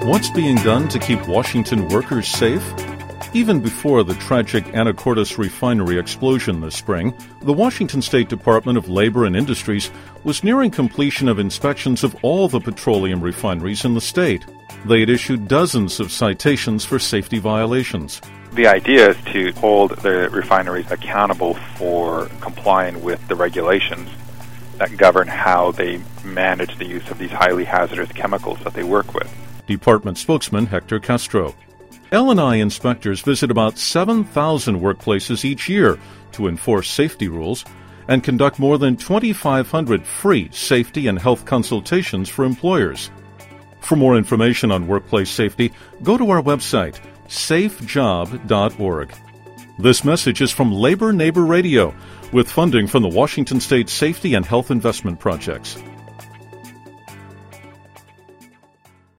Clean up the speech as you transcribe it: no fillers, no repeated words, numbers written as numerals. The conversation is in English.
What's being done to keep Washington workers safe? Even before the tragic Anacortes refinery explosion this spring, the Washington State Department of Labor and Industries was nearing completion of inspections of all the petroleum refineries in the state. They had issued dozens of citations for safety violations. The idea is to hold the refineries accountable for complying with the regulations that govern how they manage the use of these highly hazardous chemicals that they work with. Department spokesman Hector Castro. L&I inspectors visit about 7,000 workplaces each year to enforce safety rules and conduct more than 2,500 free safety and health consultations for employers. For more information on workplace safety, go to our website, safejob.org. This message is from Labor Neighbor Radio, with funding from the Washington State Safety and Health Investment Projects.